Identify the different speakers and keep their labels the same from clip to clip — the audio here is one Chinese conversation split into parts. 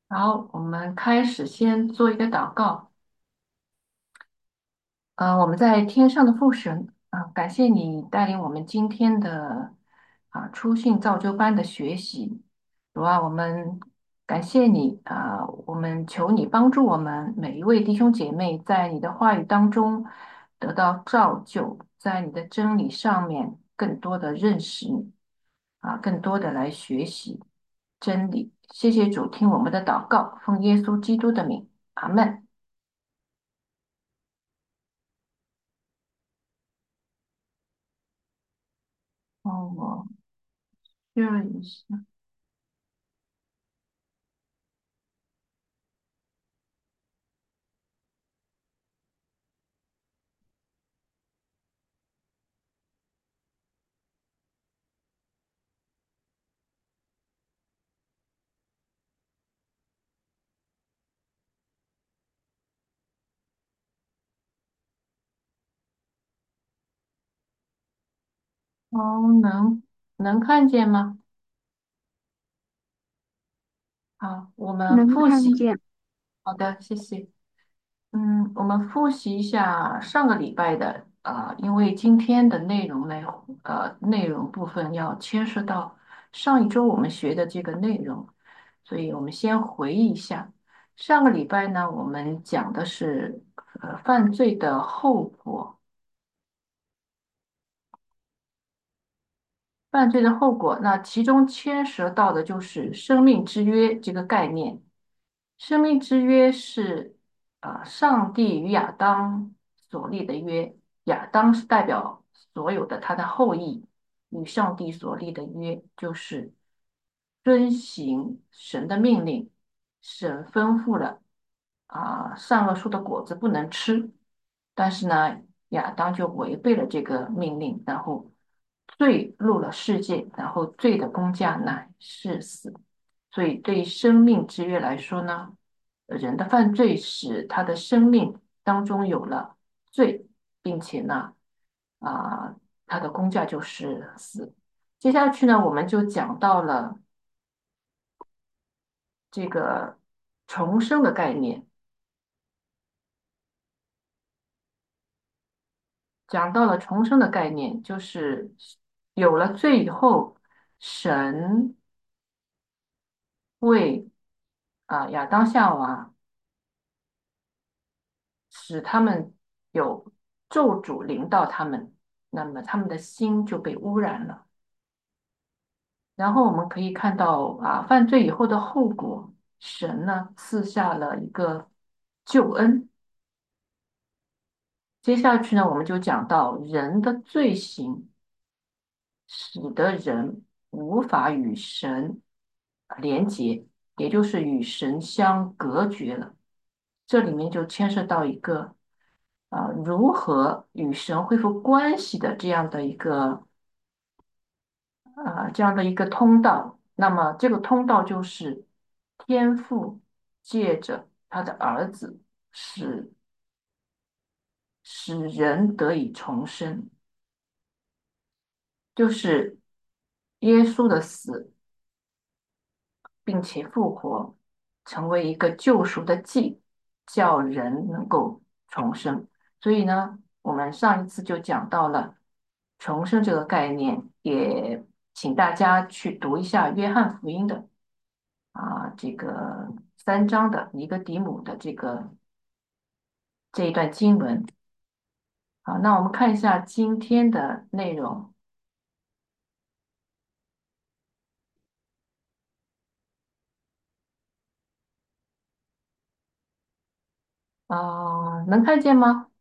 Speaker 1: 好，我们开始先做一个祷告。我们在天上的父神感谢你带领我们今天的初信造就班的学习。主啊，我们感谢你我们求你帮助我们每一位弟兄姐妹在你的话语当中得到造就，在你的真理上面更多的认识你更多的来学习真理。谢谢主，听我们的祷告，奉耶稣基督的名，阿门。我确认一下。能看见吗？好，我们
Speaker 2: 能
Speaker 1: 复习。
Speaker 2: 看见。
Speaker 1: 好的，谢谢。我们复习一下上个礼拜的因为今天的内容部分要牵涉到上一周我们学的这个内容，所以我们先回忆一下。上个礼拜呢，我们讲的是犯罪的后果。犯罪的后果，那其中牵涉到的就是生命之约这个概念。生命之约是上帝与亚当所立的约，亚当是代表所有的他的后裔与上帝所立的约，就是遵行神的命令。神吩咐了善恶树的果子不能吃，但是呢，亚当就违背了这个命令，然后罪入了世界，然后罪的工价乃是死。所以对生命之约来说呢，人的犯罪使他的生命当中有了罪，并且呢，啊、他的工价就是死。接下去呢，我们就讲到了这个重生的概念，讲到了重生的概念，就是有了罪以后，神为亚当夏娃使他们有咒诅临到他们，那么他们的心就被污染了。然后我们可以看到犯罪以后的后果，神呢赐下了一个救恩。接下去呢，我们就讲到人的罪行，使得人无法与神连结，也就是与神相隔绝了。这里面就牵涉到一个如何与神恢复关系的这样的一个通道。那么这个通道就是天父借着他的儿子使人得以重生，就是耶稣的死，并且复活，成为一个救赎的祭，叫人能够重生。所以呢，我们上一次就讲到了重生这个概念，也请大家去读一下约翰福音的这个3章的尼哥底母的这一段经文。好，那我们看一下今天的内容。能看见吗？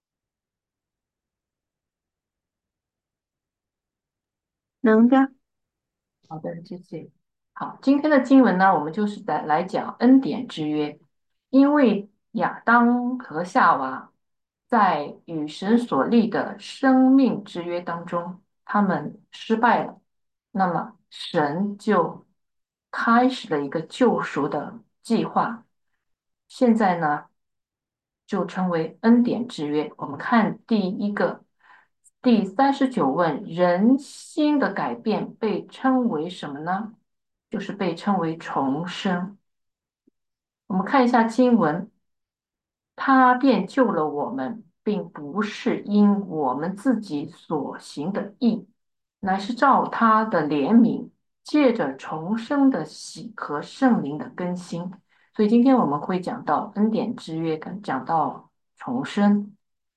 Speaker 2: 能的。
Speaker 1: 好的，谢谢。好，今天的经文呢，我们就是来讲恩典之约，因为亚当和夏娃在与神所立的生命之约当中，他们失败了，那么神就开始了一个救赎的计划，现在呢，就称为恩典之约。我们看第39问，人心的改变被称为什么呢？就是被称为重生。 我们看一下经文，他便救了我们，并不是因我们自己所行的义，乃是照他的怜悯，借着重生的喜和圣灵的更新。所以今天我们会讲到恩典之约，跟讲到重生。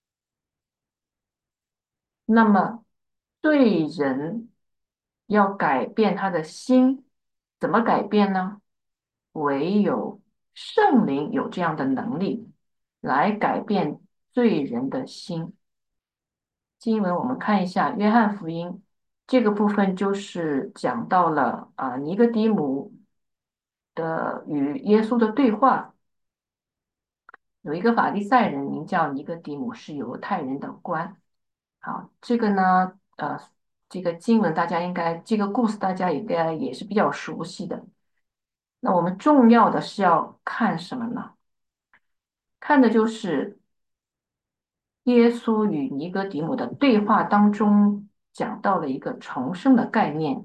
Speaker 1: 那么罪人要改变他的心，怎么改变呢？唯有圣灵有这样的能力来改变罪人的心。经文我们看一下《约翰福音》这个部分，就是讲到了尼哥底母的与耶稣的对话。有一个法利赛人名叫尼哥底母，是犹太人的官。好，这个呢，这个经文大家应该，这个故事大家应该也是比较熟悉的。那我们重要的是要看什么呢？看的就是耶稣与尼哥底母的对话当中讲到了一个重生的概念。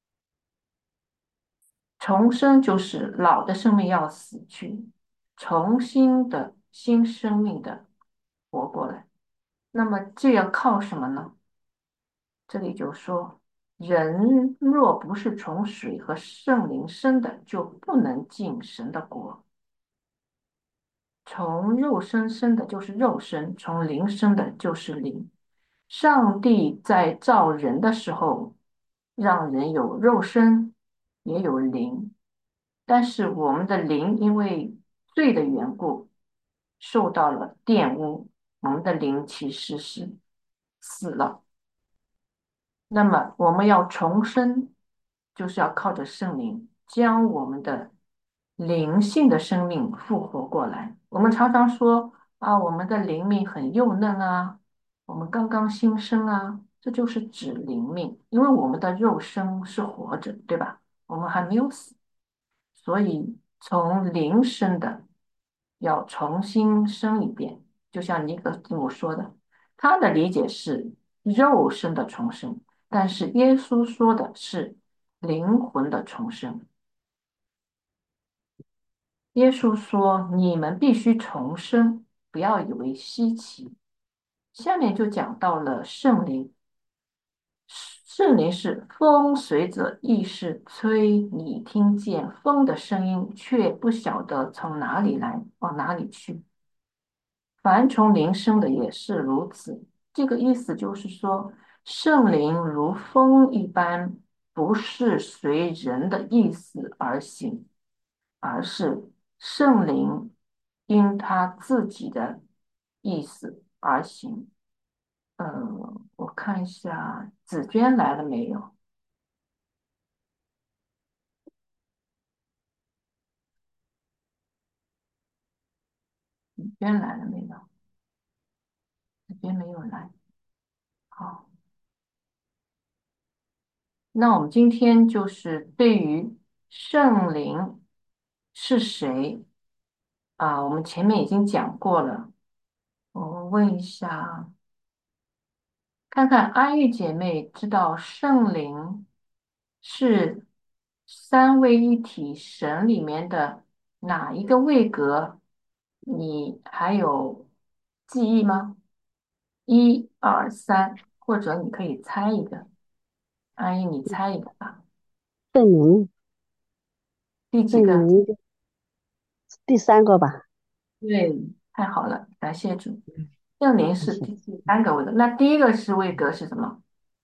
Speaker 1: 重生就是老的生命要死去，重新的新生命的活过来。那么这要靠什么呢？这里就说，人若不是从水和圣灵生的，就不能进神的国。从肉身生的就是肉身，从灵生的就是灵。上帝在造人的时候，让人有肉身，也有灵。但是我们的灵因为罪的缘故，受到了玷污，我们的灵其实是死了。那么我们要重生，就是要靠着圣灵将我们的灵性的生命复活过来。我们常常说啊，我们的灵命很幼嫩啊，我们刚刚新生啊，这就是指灵命，因为我们的肉身是活着，对吧？我们还没有死。所以从零生的要重新生一遍，就像尼格字母说的，他的理解是肉身的重生，但是耶稣说的是灵魂的重生。耶稣说：“你们必须重生，不要以为稀奇。”下面就讲到了圣灵，圣灵是风随着意识吹，你听见风的声音，却不晓得从哪里来，往哪里去。凡从灵生的也是如此。这个意思就是说，圣灵如风一般，不是随人的意思而行，而是圣灵因他自己的意思而行。我看一下紫娟来了没有？紫娟来了没有？紫娟没有来。好，那我们今天就是对于圣灵是谁我们前面已经讲过了。我问一下，看看安玉姐妹知道圣灵是三位一体神里面的哪一个位格？你还有记忆吗？一二三，或者你可以猜一个。安玉，你猜一个吧。
Speaker 2: 圣灵，圣
Speaker 1: 第几个？
Speaker 2: 灵第三个吧。
Speaker 1: 对，太好了，感谢主。圣灵是
Speaker 2: 是
Speaker 1: 第三个位格，那第一个是位格是什么？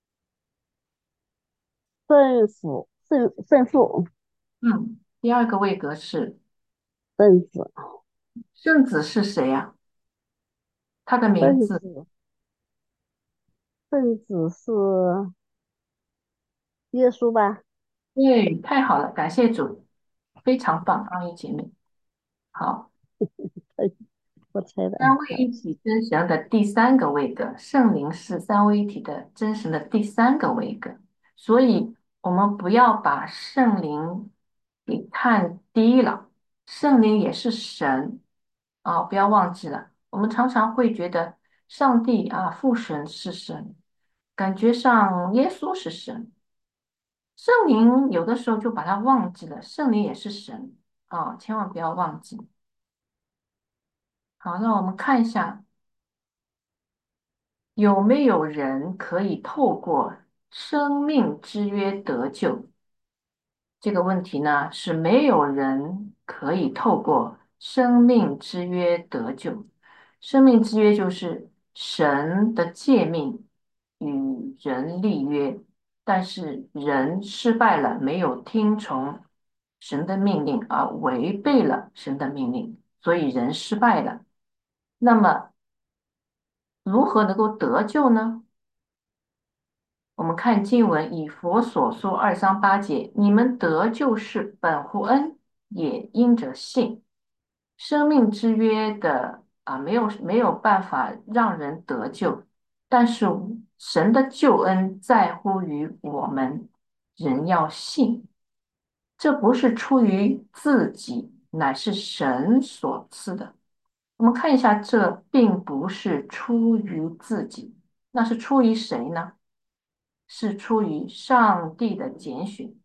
Speaker 2: 圣父，
Speaker 1: 第二个位格是
Speaker 2: 圣子，
Speaker 1: 圣子是谁呀、他的名字？
Speaker 2: 圣子，圣子是耶稣吧？
Speaker 1: 对，太好了，感谢主，非常棒，安姨姐妹。好，
Speaker 2: 哎，我猜的。
Speaker 1: 三位一体真神的第三个位格，圣灵是三位一体的真神的第三个位格，所以我们不要把圣灵给看低了，圣灵也是神不要忘记了。我们常常会觉得上帝父神是神，感觉上耶稣是神，圣灵有的时候就把它忘记了，圣灵也是神。 啊，千万不要忘记。好，那我们看一下有没有人可以透过生命之约得救。这个问题呢，是没有人可以透过生命之约得救。生命之约就是神的诫命与人立约，但是人失败了，没有听从神的命令，而违背了神的命令，所以人失败了。那么如何能够得救呢？我们看经文，以佛所说2章8节，你们得救是本乎恩，也因着信。生命之约的没有办法让人得救，但是神的救恩在乎于我们人要信，这不是出于自己，乃是神所赐的。我们看一下，这并不是出于自己，那是出于谁呢？是出于上帝的拣选。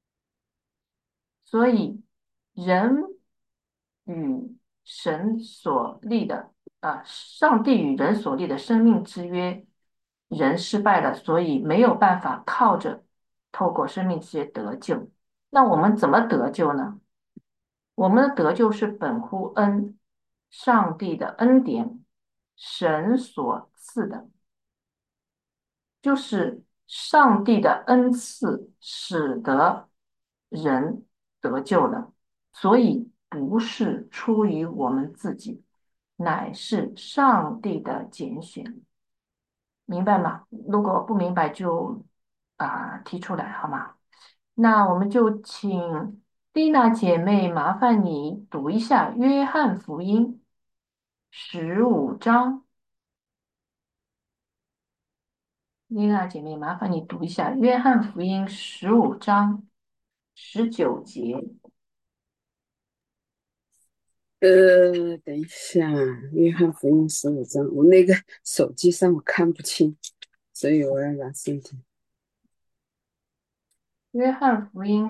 Speaker 1: 所以人与神所立的上帝与人所立的生命之约，人失败了，所以没有办法靠着透过生命之约得救。那我们怎么得救呢？我们的得救是本乎恩，上帝的恩典，神所赐的。就是上帝的恩赐使得人得救了，所以不是出于我们自己，乃是上帝的拣选，明白吗？如果不明白就提出来好吗？那我们就请丽娜姐妹麻烦你读一下《约翰福音》15章。丽娜姐妹，麻烦你读一下《约翰福音》15章19节。
Speaker 3: 等一下，约翰福音15章，我那个手机上我看不清，所以我要拿身体。
Speaker 1: 约翰福音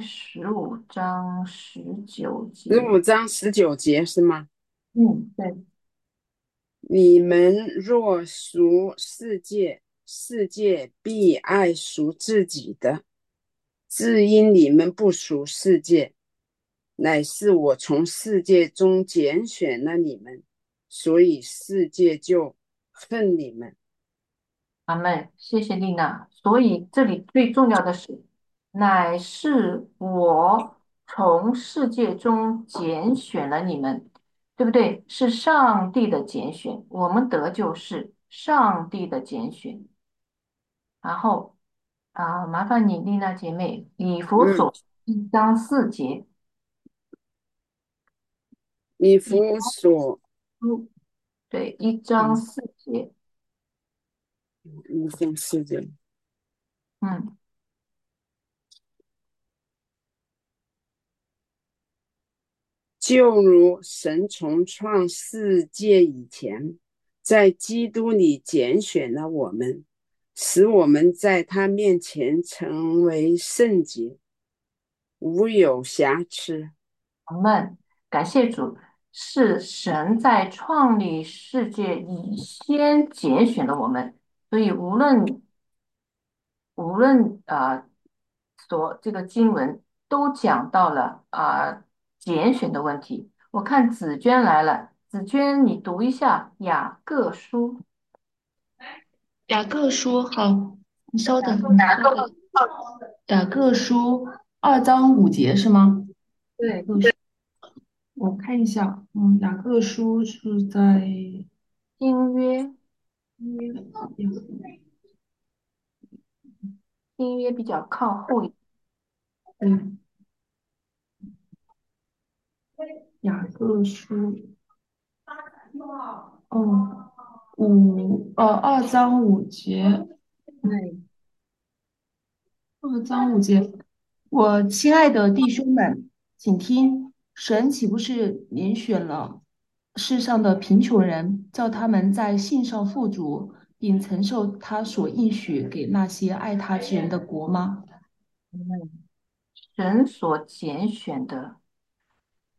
Speaker 1: 15章19节。
Speaker 3: 15章19节是吗？
Speaker 1: 嗯，对。
Speaker 3: 你们若属世界，世界必爱属自己的；只因你们不属世界，乃是我从世界中拣选了你们，所以世界就恨你们。
Speaker 1: 阿妹，谢谢丽娜。所以这里最重要的是，乃是我从世界中拣选了你们，对不对？是上帝的拣选，我们得救是上帝的拣选。然后麻烦你，丽娜姐妹，以弗
Speaker 3: 嗯，
Speaker 1: 所1章4节。
Speaker 3: 以
Speaker 1: 以
Speaker 3: 弗所，
Speaker 1: 书，对，1章4节。
Speaker 3: 1章4节。
Speaker 1: 嗯，
Speaker 3: 就如神从创世界以前，在基督里拣选了我们，使我们在他面前成为圣洁，无有瑕疵。
Speaker 1: 我们感谢主，是神在创立世界以先拣选了我们，所以无论这个经文都讲到了拣选的问题。我看紫娟来了，紫娟你读一下雅各书。
Speaker 4: 雅各书，好，你稍等，你稍等。雅各书2章5节是吗？雅
Speaker 1: 对，
Speaker 4: 各书，我看一下，雅各书是在
Speaker 1: 新约
Speaker 4: 雅
Speaker 1: 新约比较靠后一点。
Speaker 4: 嗯雅各书，哦，2章5节，
Speaker 1: 对。
Speaker 4: 2章5节，我亲爱的弟兄们，请听，神岂不是拣选了世上的贫穷人，叫他们在信上富足，并承受他所应许给那些爱他之人的国吗？
Speaker 1: 神所拣选的。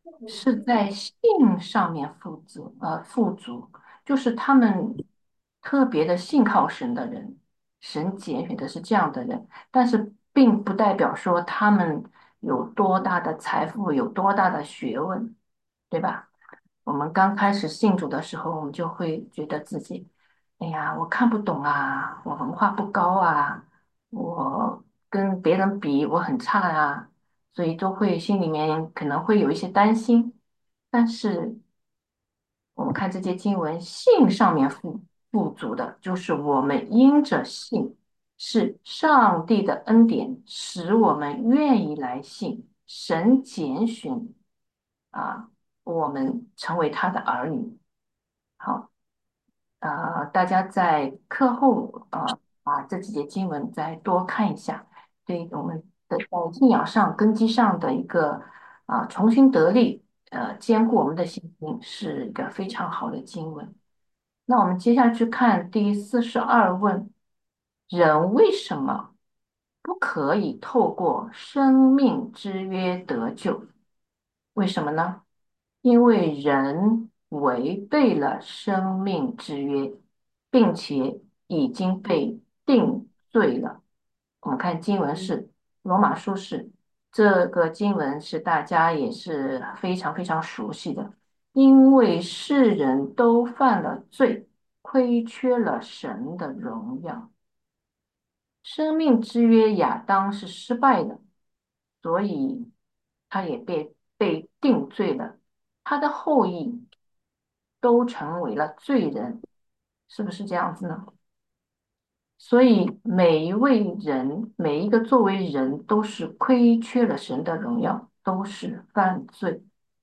Speaker 1: 是在性上面富足，就是他们特别的信靠神的人，神拣选的是这样的人，但是并不代表说他们有多大的财富，有多大的学问，对吧？我们刚开始信主的时候，我们就会觉得自己，哎呀，我看不懂啊，我文化不高啊，我跟别人比我很差啊，所以都会心里面可能会有一些担心。但是我们看这些经文，信上面富足的，就是我们因着信，是上帝的恩典，使我们愿意来信，神拣选啊，我们成为他的儿女。好，大家在课后把这几节经文再多看一下，对我们的在信仰上根基上的一个重新得力，坚固我们的信心，是一个非常好的经文。那我们接下去看第42问：人为什么不可以透过生命之约得救？为什么呢？因为人违背了生命之约，并且已经被定罪了。我们看经文是罗马书是这个经文是大家也是非常非常熟悉的，因为世人都犯了罪，亏缺了神的荣耀。生命之约亚当是失败的，所以他也被定罪了，他的后裔都成为了罪人，是不是这样子呢？所以每一位人，每一个作为人，都是亏缺了神的荣耀，都是犯罪。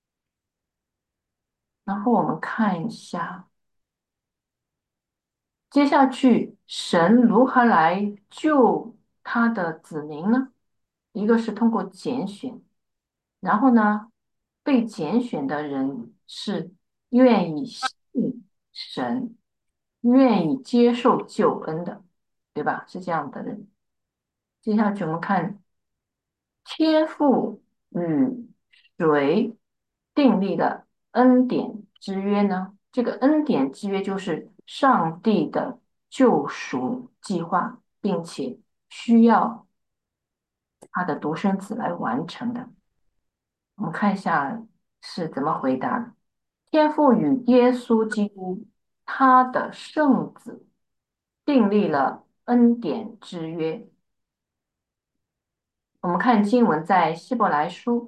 Speaker 1: 然后我们看一下，接下去神如何来救他的子民呢？一个是通过拣选。然后呢，被拣选的人是愿意信神、愿意接受救恩的，对吧？是这样的人。接下去我们看天父与谁订立了恩典之约呢？这个恩典之约就是上帝的救赎计划，并且需要他的独生子来完成的。我们看一下是怎么回答的。天父与耶稣基督，他的圣子，订立了恩典之约。我们看经文在希伯来书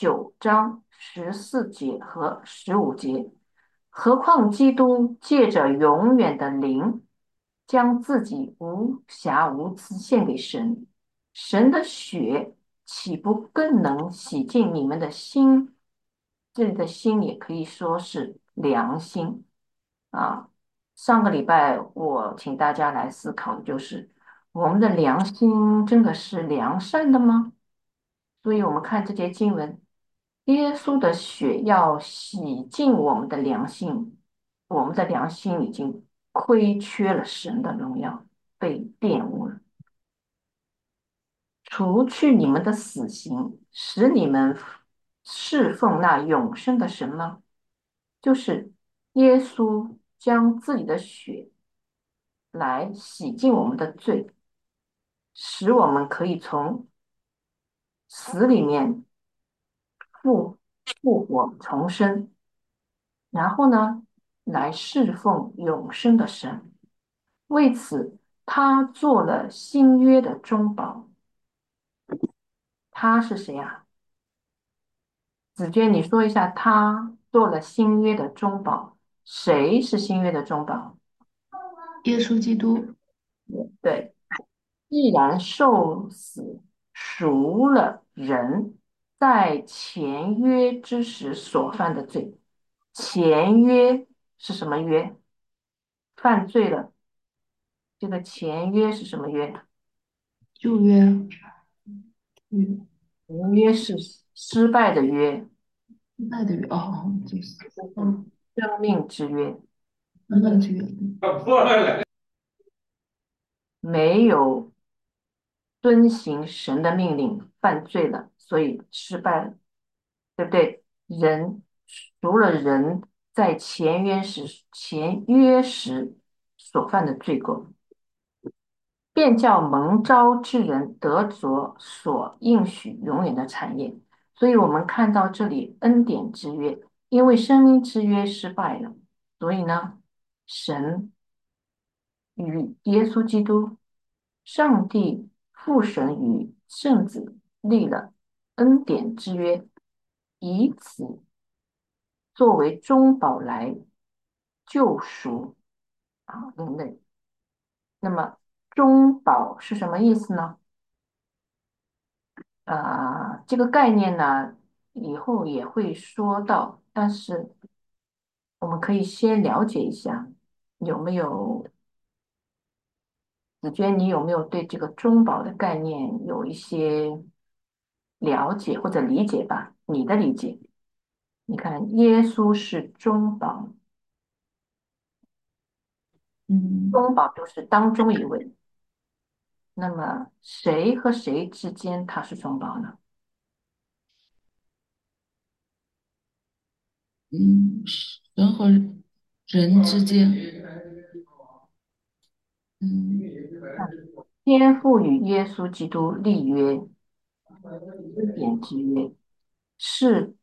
Speaker 1: 9章14节和15节。何况基督借着永远的灵，将自己无瑕无疵献给神，神的血岂不更能洗净你们的心？这里的心也可以说是良心啊。上个礼拜我请大家来思考的就是，我们的良心真的是良善的吗？所以我们看这节经文，耶稣的血要洗净我们的良心，我们的良心已经亏缺了神的荣耀，被玷污了。除去你们的死刑，使你们侍奉那永生的神吗？就是耶稣将自己的血来洗净我们的罪，使我们可以从死里面复活重生，然后呢，来侍奉永生的神。为此，他做了新约的中保。他是谁呀？子娟，你说一下，他做了新约的中保，谁是新约的中保？
Speaker 4: 耶稣基督，
Speaker 1: 对，既然受死赎了人在前约之时所犯的罪，前约是什么约？犯罪了，这个前约是什么约？
Speaker 4: 旧约，与
Speaker 1: 前约是失败的约，
Speaker 4: 现在的约，哦，就是
Speaker 1: 生命之约，
Speaker 4: 恩爱之约。
Speaker 1: 没有遵行神的命令，犯罪了，所以失败了，对不对？ 人赎了人在前约时所犯的罪过，便叫蒙召之人得着所应许永远的产业。所以，我们看到这里恩典之约，因为生命之约失败了，所以呢，神与耶稣基督、上帝父神与圣子立了恩典之约，以此作为中保来救赎人类。那么，中保是什么意思呢？这个概念呢，以后也会说到，但是我们可以先了解一下，有没有子娟，你有没有对这个中保的概念有一些了解或者理解吧？你的理解，你看，耶稣是中保，
Speaker 4: 嗯
Speaker 1: 中保就是当中一位，那么谁和谁之间他是中保呢？
Speaker 4: 人和人之间，嗯
Speaker 1: 天父与耶稣基督立约，恩典之约，是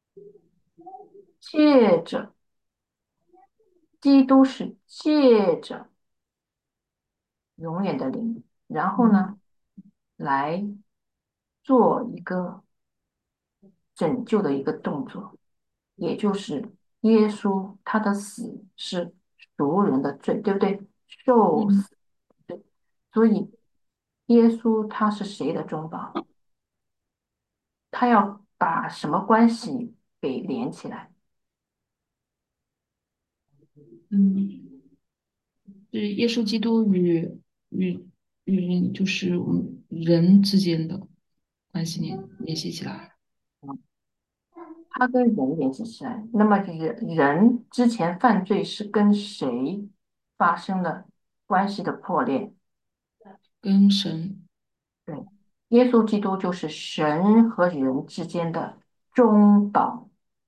Speaker 1: 借着基督是借着永远的灵，然后
Speaker 4: 嗯
Speaker 1: 呢，来做一个拯救的一个动作，也就是耶稣他的死是赎人的罪，对不对？受
Speaker 4: 嗯
Speaker 1: 死罪，所以耶稣他是谁的中保？他要把什么关系给连起来？
Speaker 4: 嗯，是耶稣基督与人，就是我们人之间的关系联系起来。
Speaker 1: 他跟人联系起来，那么人之前犯罪是跟谁发生了关系的破裂？
Speaker 4: 跟神。
Speaker 1: 对，耶稣基督就是神和人之间的中保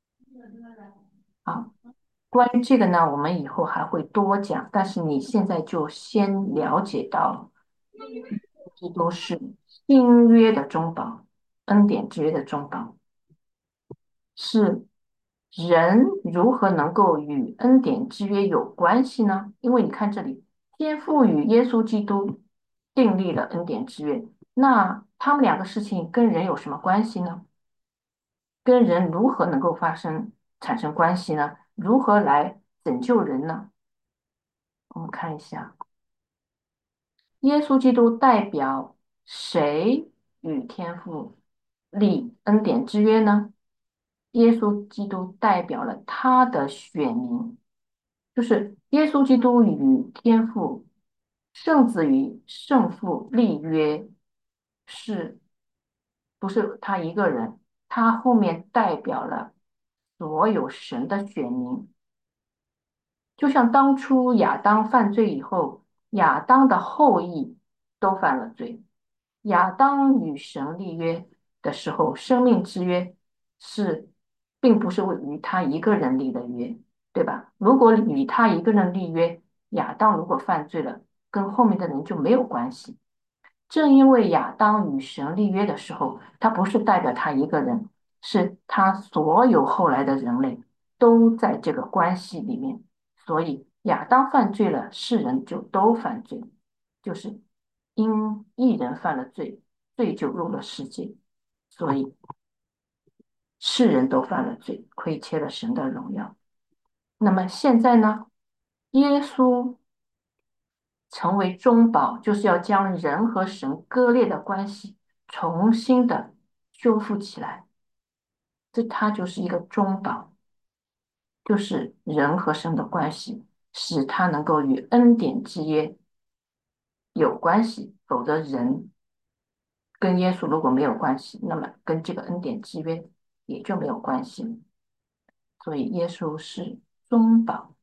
Speaker 1: 啊。关于这个呢，我们以后还会多讲，但是你现在就先了解到，基督是新约的中保，恩典之约的中保。是人如何能够与恩典之约有关系呢？因为你看这里，天父与耶稣基督订立了恩典之约，那他们两个事情跟人有什么关系呢？跟人如何能够产生关系呢？如何来拯救人呢？我们看一下，耶稣基督代表谁与天父立恩典之约呢？耶稣基督代表了他的选民，就是耶稣基督与天父、圣子与圣父立约，是不是他一个人？他后面代表了所有神的选民，就像当初亚当犯罪以后，亚当的后裔都犯了罪。亚当与神立约的时候，生命之约是，并不是与他一个人立的约，对吧？如果与他一个人立约，亚当如果犯罪了，跟后面的人就没有关系。正因为亚当与神立约的时候，他不是代表他一个人，是他所有后来的人类都在这个关系里面。所以亚当犯罪了，世人就都犯罪，就是因一人犯了罪，罪就入了世界，所以世人都犯了罪，亏缺了神的荣耀。那么现在呢，耶稣成为中保，就是要将人和神割裂的关系重新的修复起来。这它就是一个中保，就是人和神的关系，使他能够与恩典之约有关系。否则，人跟耶稣如果没有关系，那么跟这个恩典之约也就没有关系。所以，耶稣是中保。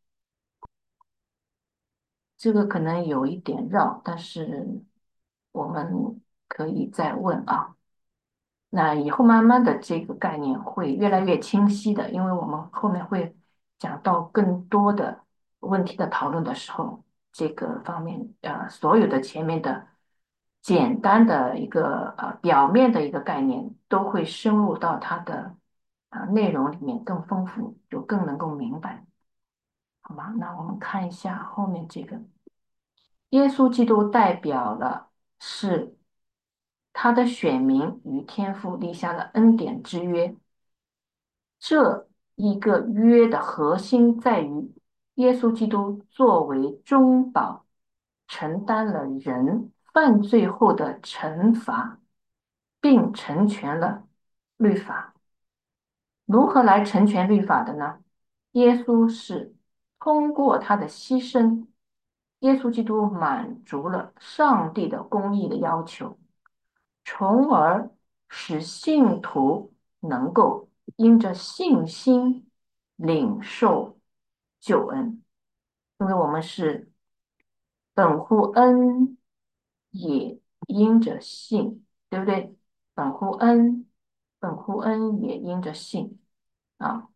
Speaker 1: 这个可能有一点绕，但是我们可以再问啊。 那以后慢慢的这个概念会越来越清晰的，因为我们后面会讲到更多的问题的讨论的时候，这个方面所有的前面的简单的一个表面的一个概念，都会深入到它的内容里面更丰富，就更能够明白，好吗？那我们看一下后面这个，耶稣基督代表了是他的选民与天父立下了恩典之约。这一个约的核心在于，耶稣基督作为中保，承担了人犯罪后的惩罚，并成全了律法。如何来成全律法的呢？耶稣是通过他的牺牲，耶稣基督满足了上帝的公义的要求，从而使信徒能够因着信心领受救恩。因为我们是本乎恩，也因着信，对不对？本乎恩，本乎恩也因着信啊。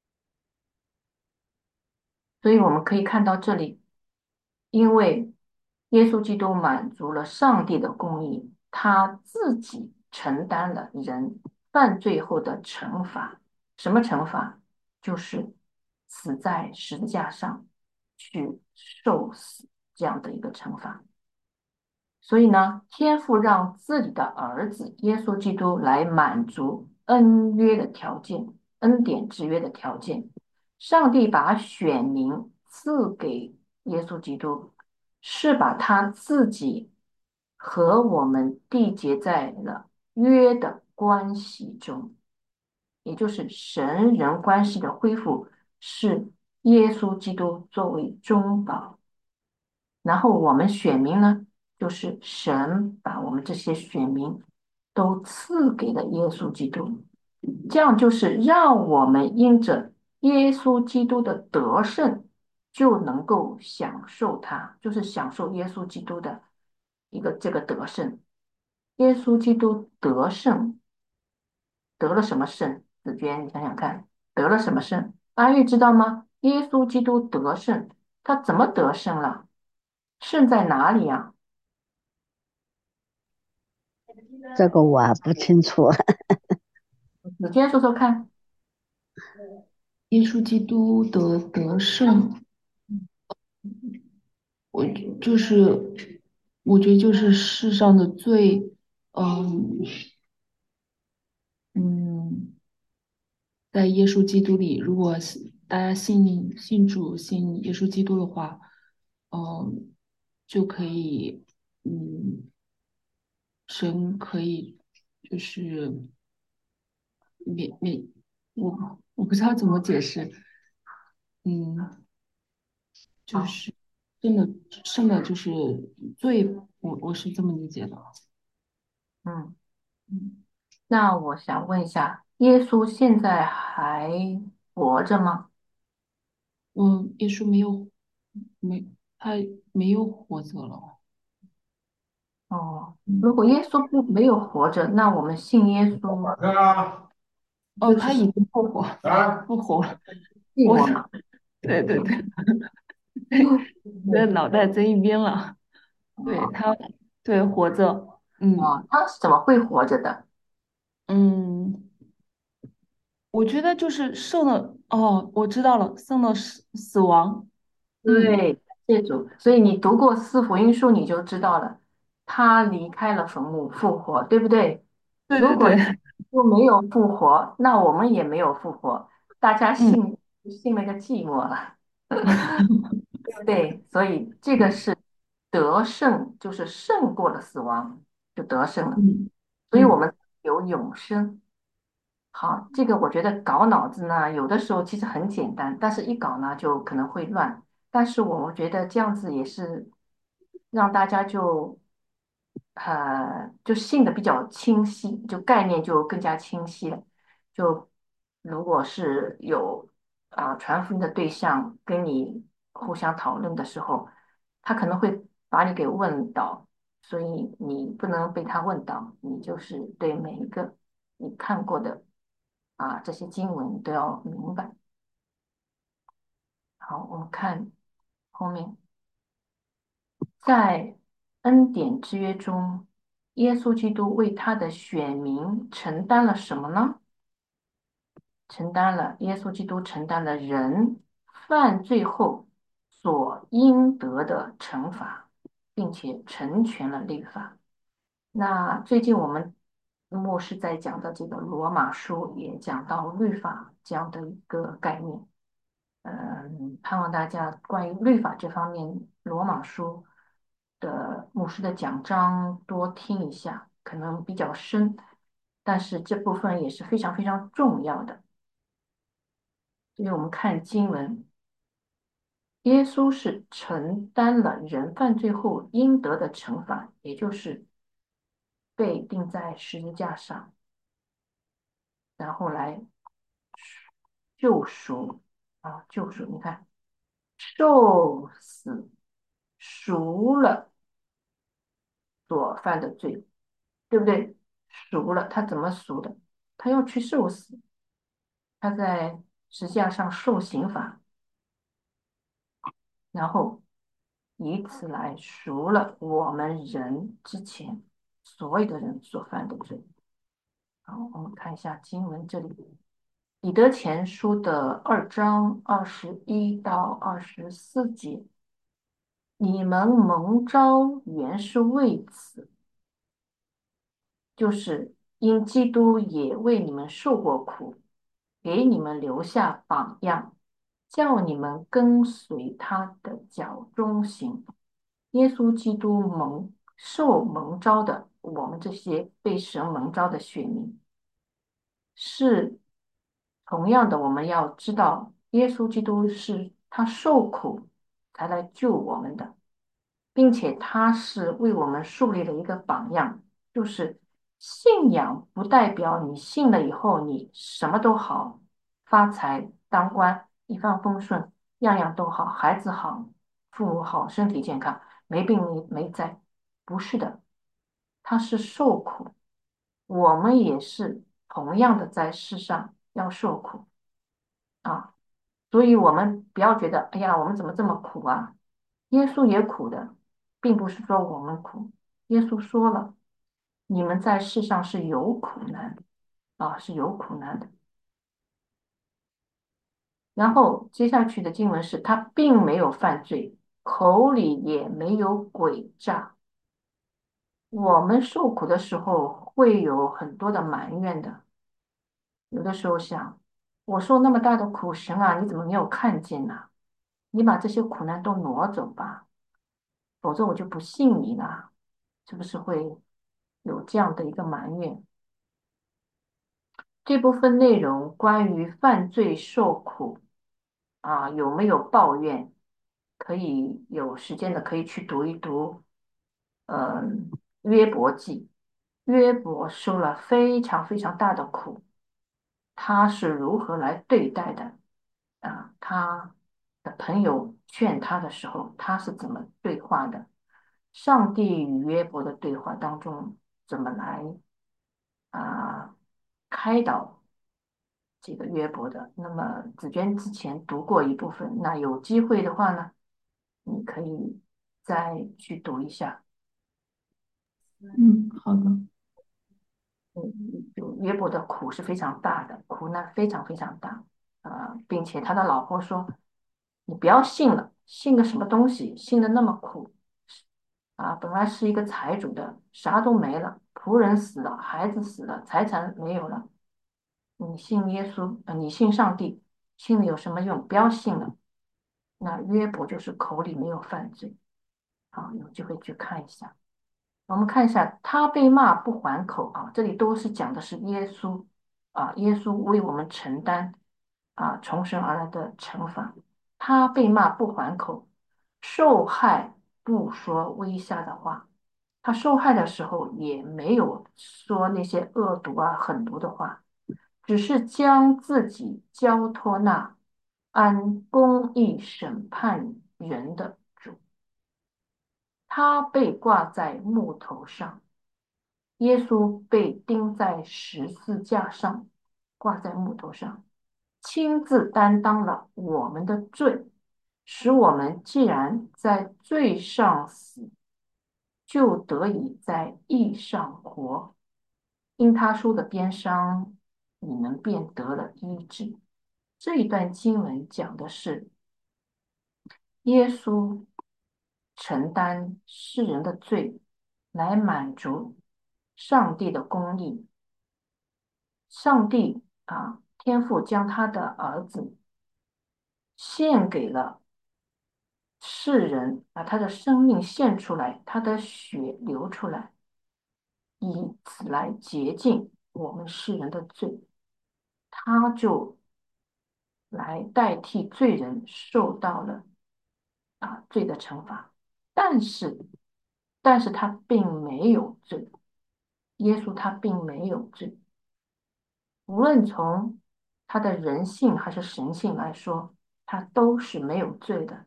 Speaker 1: 所以我们可以看到这里，因为耶稣基督满足了上帝的公义，他自己承担了人犯罪后的惩罚。什么惩罚？就是死在十字架上去受死这样的一个惩罚。所以呢，天父让自己的儿子耶稣基督来满足恩约的条件、恩典之约的条件。上帝把选民赐给耶稣基督，是把他自己和我们缔结在了约的关系中，也就是神人关系的恢复，是耶稣基督作为中保。然后我们选民呢，就是神把我们这些选民都赐给了耶稣基督，这样就是让我们因着耶稣基督的得胜，就能够享受它，就是享受耶稣基督的一个这个得胜。耶稣基督得胜，得了什么胜？子娟，你想想看，得了什么胜？阿玉知道吗？耶稣基督得胜，他怎么得胜了？胜在哪里呀？
Speaker 2: 这个我不清楚。
Speaker 1: 子娟说说看。
Speaker 4: 耶稣基督的得胜，我就是，我觉得就是世上的罪，嗯嗯，在耶稣基督里，如果大家信主、信耶稣基督的话，嗯，就可以，嗯，神可以就是免，我不知道怎么解释，嗯，就
Speaker 1: 好，
Speaker 4: 是胜的就是罪，我是这么理解的。
Speaker 1: 嗯，
Speaker 4: 嗯，
Speaker 1: 那我想问一下，耶稣现在还活着吗？
Speaker 4: 耶稣没他没有活着了。
Speaker 1: 哦，如
Speaker 4: 嗯，
Speaker 1: 果耶稣没有活着，那我们信耶稣
Speaker 4: 哦，
Speaker 1: 就是信
Speaker 4: 他已经复活了。我
Speaker 1: 复活嘛？
Speaker 4: 对对对，我的脑袋在一边了。对他，对活着。嗯
Speaker 1: 哦，他是怎么会活着的？
Speaker 4: 嗯，我觉得就是胜了。哦，我知道了，胜了死亡。嗯，
Speaker 1: 对，谢主。所以你读过四福音书，你就知道了，他离开了坟墓复活，对不对？
Speaker 4: 对对对。
Speaker 1: 如果又没有复活，那我们也没有复活，大家
Speaker 4: 嗯
Speaker 1: 信了个寂寞了。对不对？所以这个是得胜，就是胜过了死亡，就得胜了。
Speaker 4: 嗯嗯
Speaker 1: 所以我们有永生。好，这个我觉得搞脑子呢，有的时候其实很简单，但是一搞呢就可能会乱。但是我觉得这样子也是让大家就信的比较清晰，就概念就更加清晰了。就如果是有传福音的对象跟你互相讨论的时候，他可能会把你给问倒，所以你不能被他问倒，你就是对每一个。 你看过的这些经文你都要明白。好，我们看后面，在恩典之约中，耶稣基督为他的选民承担了什么呢？耶稣基督承担了人犯罪后所应得的惩罚，并且成全了律法。那最近我们牧师在讲的这个罗马书也讲到律法这样的一个概念。盼望大家关于律法这方面，罗马书的牧师的讲章多听一下，可能比较深，但是这部分也是非常非常重要的。所以我们看经文，耶稣是承担了人犯罪后应得的惩罚，也就是被钉在十字架上，然后来救赎救赎。你看，受死赎了所犯的罪，对不对？赎了，他怎么赎的？他要去受死，他在十字架上受刑罚，然后以此来赎了我们人之前所有的人所犯的罪。好，我们看一下经文这里，彼得前书的2章21到24节，你们蒙召原是为此，就是因基督也为你们受过苦，给你们留下榜样，叫你们跟随他的脚中行。耶稣基督蒙召的，我们这些被神蒙召的选民，是同样的，我们要知道，耶稣基督是他受苦才来救我们的，并且他是为我们树立了一个榜样，就是信仰不代表你信了以后你什么都好，发财、当官、一帆风顺，样样都好，孩子好，父母好，身体健康，没病没灾，不是的，他是受苦。我们也是同样的在世上要受苦啊，所以我们不要觉得，哎呀，我们怎么这么苦啊？耶稣也苦的，并不是说我们苦。耶稣说了，你们在世上是有苦难是有苦难的。然后接下去的经文是，他并没有犯罪，口里也没有诡诈。我们受苦的时候会有很多的埋怨的，有的时候想，我受那么大的苦，神啊，你怎么没有看见呢？你把这些苦难都挪走吧，否则我就不信你了。是不是会有这样的一个埋怨？这部分内容关于犯罪受苦有没有抱怨？可以有时间的可以去读一读，约伯记。约伯受了非常非常大的苦，他是如何来对待的？他的朋友劝他的时候，他是怎么对话的？上帝与约伯的对话当中，怎么来啊、开导这个约伯的？那么紫娟之前读过一部分，那有机会的话呢，你可以再去读一下。
Speaker 4: 嗯，好的。
Speaker 1: 就约伯的苦是非常大的，苦难非常非常大并且他的老婆说：“你不要信了，信个什么东西？信的那么苦本来是一个财主的，啥都没了，仆人死了，孩子死了，财产没有了。你信耶稣，你信上帝，信了有什么用？不要信了。”那约伯就是口里没有犯罪，好，有机会去看一下。我们看一下，他被骂不还口这里都是讲的是耶稣耶稣为我们承担从神而来的惩罚。他被骂不还口，受害不说威吓的话。他受害的时候也没有说那些恶毒狠毒的话，只是将自己交托那按公义审判人的主。他被挂在木头上， 耶稣被钉在十字架上，挂在木头上，亲自担当了我们的罪，使我们既然在罪上死，就得以在义上活。因他受的鞭伤，你们便得了医治。这一段经文讲的是耶稣承担世人的罪，来满足上帝的公义。上帝天父将他的儿子献给了世人，把他的生命献出来，他的血流出来，以此来洁净我们世人的罪。他就来代替罪人受到了罪的惩罚，但是他并没有罪，耶稣他并没有罪，无论从他的人性还是神性来说，他都是没有罪的。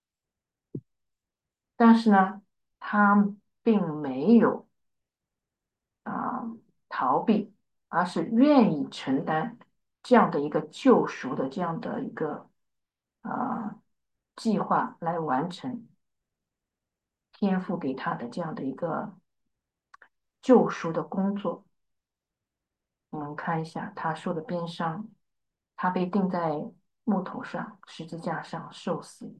Speaker 1: 但是呢，他并没有啊、逃避，而是愿意承担这样的一个救赎的这样的一个计划来完成天父给他的这样的一个救赎的工作。我们看一下他受的鞭伤，他被钉在木头上，十字架上受死。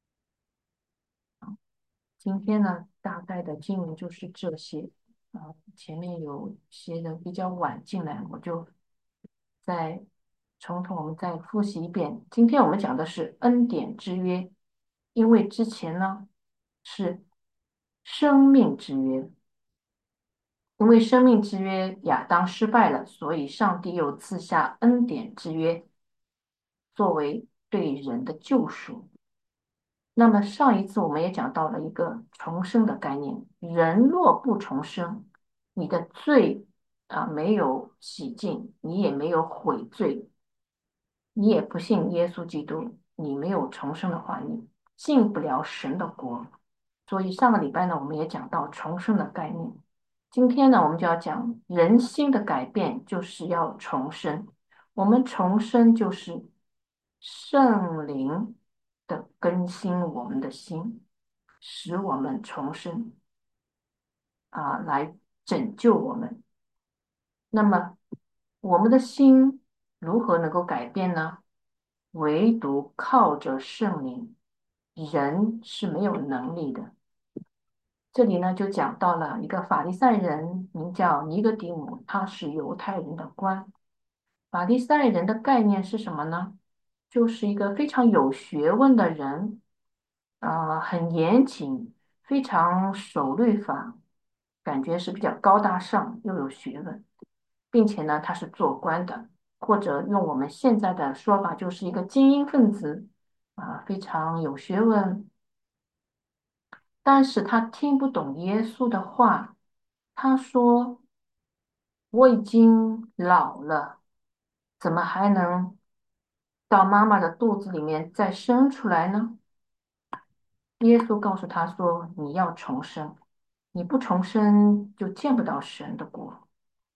Speaker 1: 今天呢，大概的经文就是这些。前面有些的比较晚进来，我就再从头我们再复习一遍。今天我们讲的是恩典之约，因为之前呢是生命之约，因为生命之约亚当失败了，所以上帝又赐下恩典之约，作为对人的救赎。那么上一次我们也讲到了一个重生的概念，人若不重生，你的罪没有洗净，你也没有悔罪，你也不信耶稣基督，你没有重生的话，你进不了神的国。所以上个礼拜呢，我们也讲到重生的概念。今天呢，我们就要讲人心的改变，就是要重生。我们重生就是圣灵的更新我们的心，使我们重生来拯救我们。那么我们的心如何能够改变呢？唯独靠着圣灵，人是没有能力的。这里呢，就讲到了一个法利赛人，名叫尼哥底母，他是犹太人的官。法利赛人的概念是什么呢？就是一个非常有学问的人，很严谨，非常守律法，感觉是比较高大上又有学问，并且呢，他是做官的，或者用我们现在的说法，就是一个精英分子非常有学问，但是他听不懂耶稣的话。他说：“我已经老了，怎么还能到妈妈的肚子里面再生出来呢？”耶稣告诉他说：“你要重生，你不重生就见不到神的国。”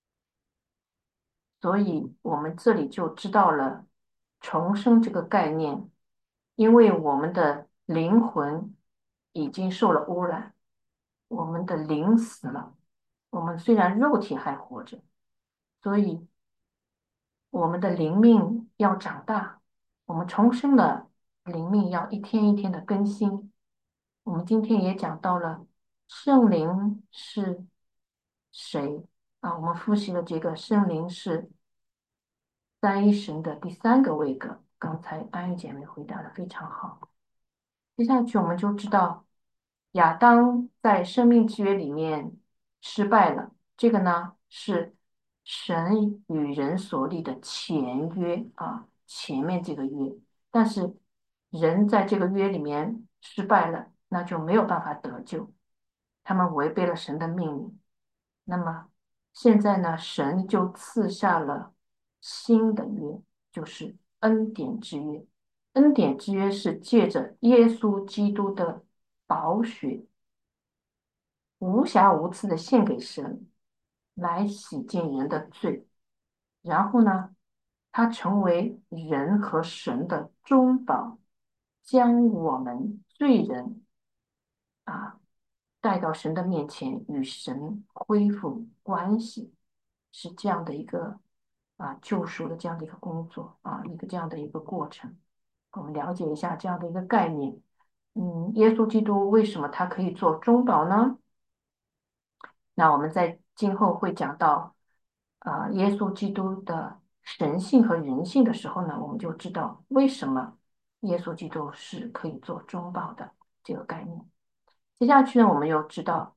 Speaker 1: 所以，我们这里就知道了重生这个概念，因为我们的灵魂已经受了污染，我们的灵死了。我们虽然肉体还活着，所以我们的灵命要长大，我们重生的灵命要一天一天的更新。我们今天也讲到了圣灵是谁我们复习了这个圣灵是三一神的第三个位格。刚才安玉姐妹回答的非常好。接下去我们就知道亚当在生命之约里面失败了，这个呢是神与人所立的前约前面这个约，但是人在这个约里面失败了，那就没有办法得救，他们违背了神的命令。那么现在呢，神就赐下了新的约，就是恩典之约。恩典之约是借着耶稣基督的宝血，无瑕无疵的献给神， 来洗净人的罪。然后呢，他成为人和神的中保，将我们罪人啊带到神的面前，与神恢复关系，是这样的一个救赎的这样的一个工作一个这样的一个过程。我们了解一下这样的一个概念。耶稣基督为什么他可以做中保呢？那我们在今后会讲到耶稣基督的神性和人性的时候呢，我们就知道为什么耶稣基督是可以做中保的这个概念。接下去呢，我们又知道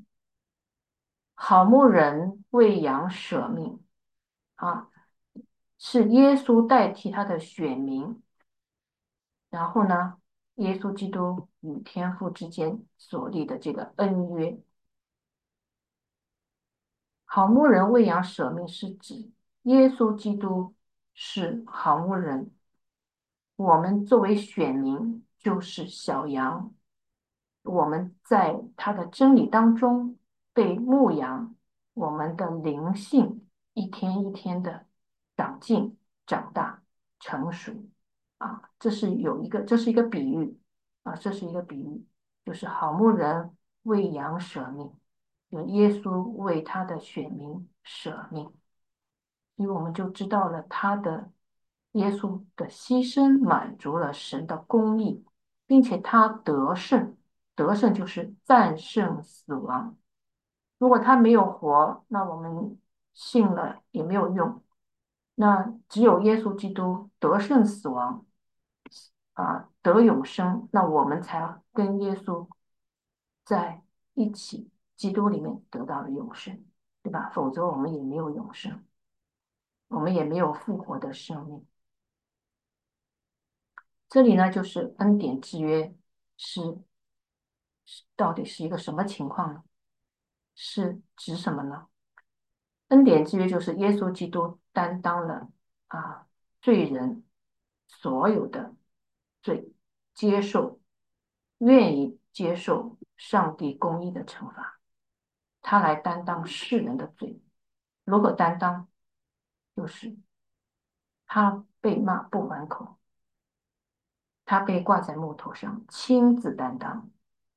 Speaker 1: 好牧人为羊舍命啊，是耶稣代替他的选民，然后呢，耶稣基督与天父之间所立的这个恩约。好牧人为羊舍命，是指耶稣基督是好牧人，我们作为选民就是小羊，我们在他的真理当中被牧养，我们的灵性一天一天的长进、长大、成熟这是一个比喻这是一个比喻，就是好牧人为羊舍命，有耶稣为他的选民舍命。所以我们就知道了耶稣的牺牲满足了神的公义，并且他得胜，得胜就是战胜死亡。如果他没有活，那我们信了也没有用。那只有耶稣基督得胜死亡得永生，那我们才跟耶稣在一起，基督里面得到了永生，对吧？否则我们也没有永生。我们也没有复活的生命。这里呢，就是恩典制约是到底是一个什么情况呢？是指什么呢？恩典制约就是耶稣基督担当了罪人所有的罪，接受愿意接受上帝公义的惩罚，他来担当世人的罪。如何担当？就是他被骂不还口，他被挂在木头上，亲自担当，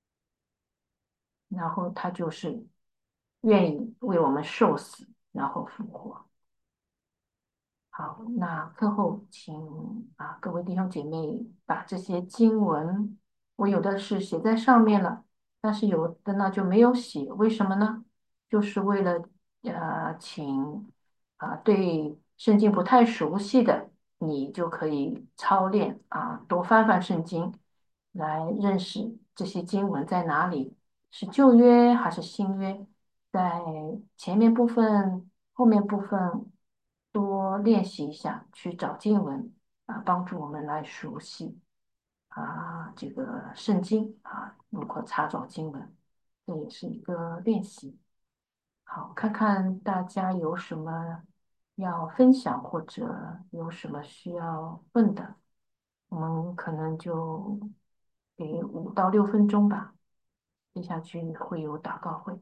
Speaker 1: 然后他就是愿意为我们受死，然后复活。好，那课后请各位弟兄姐妹把这些经文，我有的是写在上面了，但是有的呢就没有写，为什么呢？就是为了请对圣经不太熟悉的，你就可以操练多翻翻圣经，来认识这些经文在哪里，是旧约还是新约，在前面部分、后面部分多练习一下，去找经文帮助我们来熟悉这个圣经如何查找经文，这也是一个练习。好，看看大家有什么要分享，或者有什么需要问的，我们可能就给5到6分钟吧。接下去会有祷告会，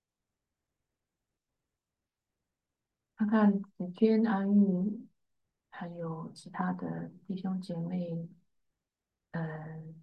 Speaker 1: 看看子娟、阿玉还有其他的弟兄姐妹，嗯，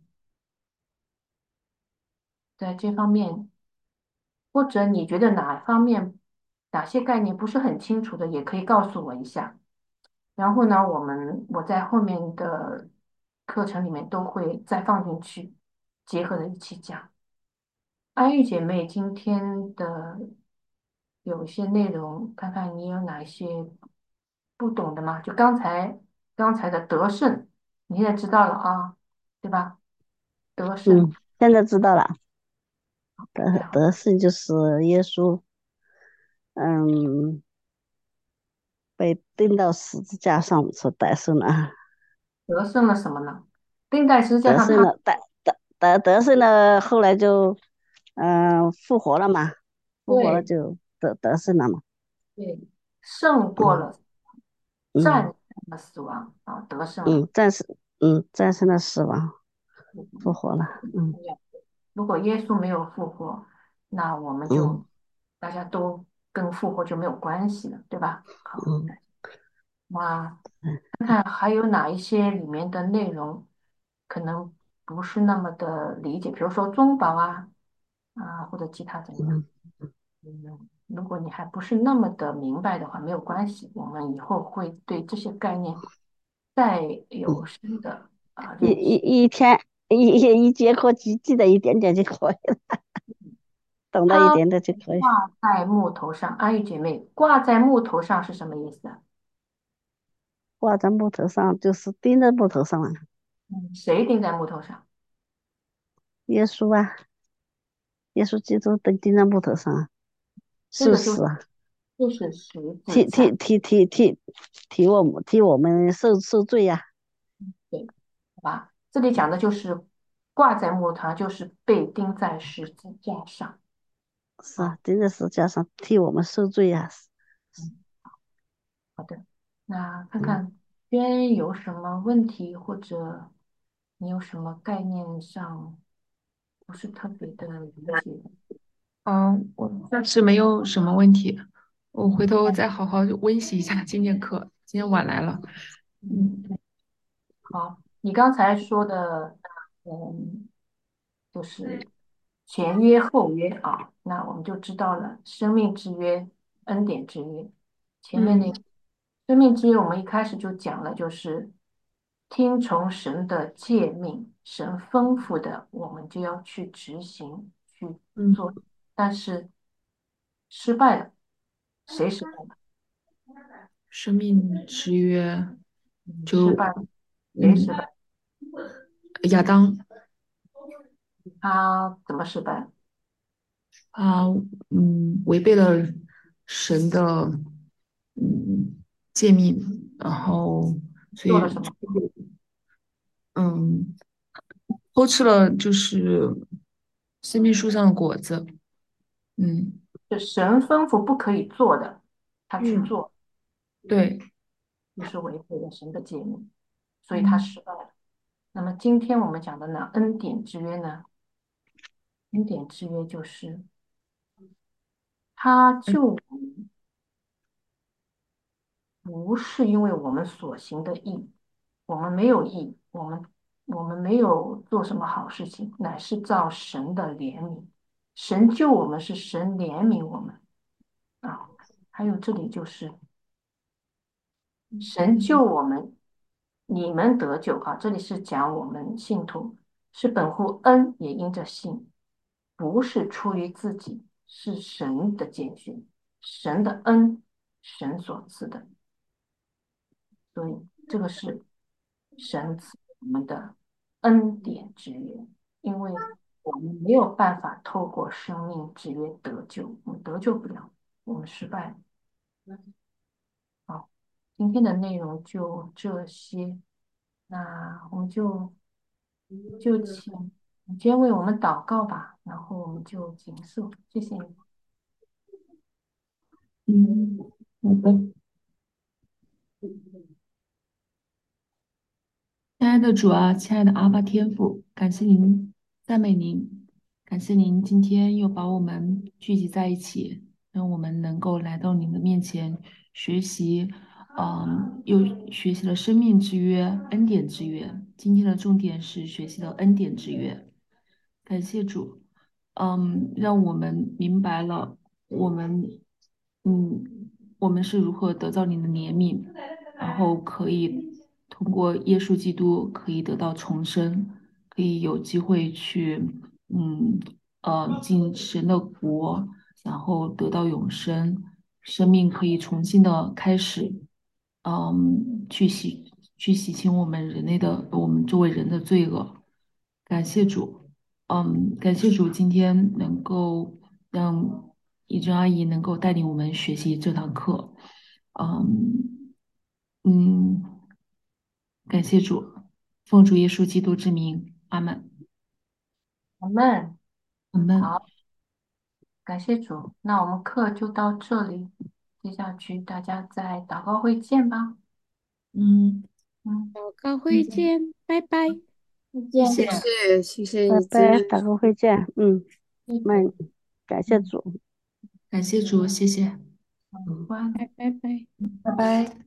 Speaker 1: 在这方面，或者你觉得哪方面、哪些概念不是很清楚的，也可以告诉我一下。然后呢，我在后面的课程里面都会再放进去，结合的一起讲。安玉姐妹今天的有一些内容，看看你有哪一些不懂的吗？就刚才的得胜，你现在知道了对吧？得胜，
Speaker 2: 嗯，现在知道了，
Speaker 1: 太好，
Speaker 2: 得胜就是耶稣，嗯，被钉到十字架上所得胜了，
Speaker 1: 得胜了什么呢？钉在十字架上，他
Speaker 2: 得胜了，得胜了，后来就，复活了嘛，复活了
Speaker 1: 对
Speaker 2: 就得胜了嘛，
Speaker 1: 对胜过
Speaker 2: 嗯
Speaker 1: 了，战
Speaker 2: 嗯
Speaker 1: 胜了死亡得胜了。
Speaker 2: 嗯，战胜了死亡，复活了，
Speaker 1: 如果耶稣没有复活，那我们
Speaker 2: 嗯
Speaker 1: 就大家都跟复活就没有关系了，对吧？好，
Speaker 2: 嗯
Speaker 1: 那
Speaker 2: 嗯
Speaker 1: 看看还有哪一些里面的内容可能不是那么的理解，比如说中宝或者其他怎么样。
Speaker 2: 嗯
Speaker 1: 如果你还不是那么的明白的话，没有关系，我们以后会对这些概念再有
Speaker 2: 嗯，
Speaker 1: 深的
Speaker 2: 一
Speaker 1: 认识。
Speaker 2: 一一天一节课记得一点点就可以了，懂得一
Speaker 1: 它
Speaker 2: 点点就可以。
Speaker 1: 挂在木头上，安逸姐妹，挂在木头上是什么意思啊？
Speaker 2: 挂在木头上就是钉在木头上了，
Speaker 1: 谁钉在木头上？
Speaker 2: 耶稣啊，耶稣基督钉在木头上啊，
Speaker 1: 这个就
Speaker 2: 受死啊，
Speaker 1: 就是十字
Speaker 2: 替替
Speaker 1: 架，
Speaker 2: 替替替替我们受罪呀、
Speaker 1: 对，好吧？这里讲的就是挂在木头上，就是被钉在十字架上。好，
Speaker 2: 是啊，钉在石架上替我们受罪呀、
Speaker 1: 嗯，好的，那看
Speaker 2: 嗯。
Speaker 1: 看边有什么问题，或者你有什么概念上不是特别的理解的。
Speaker 4: 我暂时没有什么问题，我回头再好好温习一下今天课，今天晚来了。
Speaker 1: 嗯，好，你刚才说的，嗯，就是前约后约啊，那我们就知道了生命之约、恩典之约。前面那
Speaker 4: 嗯
Speaker 1: 个生命之约，我们一开始就讲了，就是听从神的诫命，神吩咐的，我们就要去执行去
Speaker 4: 嗯，
Speaker 1: 做，但是失败了，谁失败了？
Speaker 4: 生命之约就
Speaker 1: 失败了，谁
Speaker 4: 嗯，
Speaker 1: 失败？
Speaker 4: 亚当
Speaker 1: 他怎么失败了？
Speaker 4: 他违背了神的诫命，然后所以
Speaker 1: 做了什么？
Speaker 4: 嗯偷吃了就是生命树上的果子。嗯
Speaker 1: 是神吩咐不可以做的，他去
Speaker 4: 嗯，
Speaker 1: 做，
Speaker 4: 对，
Speaker 1: 就是违背了神的诫命，所以他
Speaker 4: 嗯
Speaker 1: 失败了。那么今天我们讲的呢，恩典之约呢，恩典之约就是他救不是因为我们所行的义，我们没有义，我们没有做什么好事情，乃是照神的怜悯。神救我们是神怜悯我们啊。还有这里就是神救我们，你们得救啊。这里是讲我们信徒是本乎恩，也因着信，不是出于自己，是神的拣选，神的恩，神所赐的。所以这个是神赐我们的恩典之约，因为我们没有办法透过生命之约得救，我们得救不了，我们失败了。好，今天的内容就这些，那我们就请你先为我们祷告吧，然后我们就结束，谢谢你。
Speaker 4: 嗯，好的。亲爱的主啊，亲爱的阿爸天父，感谢您，赞美您，感谢您今天又把我们聚集在一起，让我们能够来到您的面前学习，又学习了生命之约、恩典之约。今天的重点是学习了恩典之约，感谢主，让我们明白了我们，我们是如何得到您的怜悯。然后可以通过耶稣基督可以得到重生，可以有机会去嗯进神的国，然后得到永生，生命可以重新的开始，去洗清我们作为人的罪恶。感谢主，感谢主今天能够让怡珍阿姨能够带领我们学习这堂课。嗯嗯，感谢主，奉主耶稣基督之名，阿门，
Speaker 1: 阿门。
Speaker 4: 阿门。
Speaker 1: 好，感谢主，那我们课就到这里，接下去大家在祷告会见吧。
Speaker 4: 嗯，
Speaker 1: 嗯，
Speaker 5: 祷告会见，拜拜。
Speaker 1: 再
Speaker 4: 谢谢。
Speaker 1: 见。
Speaker 3: 谢谢
Speaker 2: 拜
Speaker 3: 一真。
Speaker 2: 拜，打个会见。嗯，
Speaker 1: 谢谢。
Speaker 2: 那感谢
Speaker 1: 嗯。
Speaker 2: 主。
Speaker 4: 感谢主，谢谢，
Speaker 1: 关。
Speaker 5: 拜拜。
Speaker 4: 拜拜。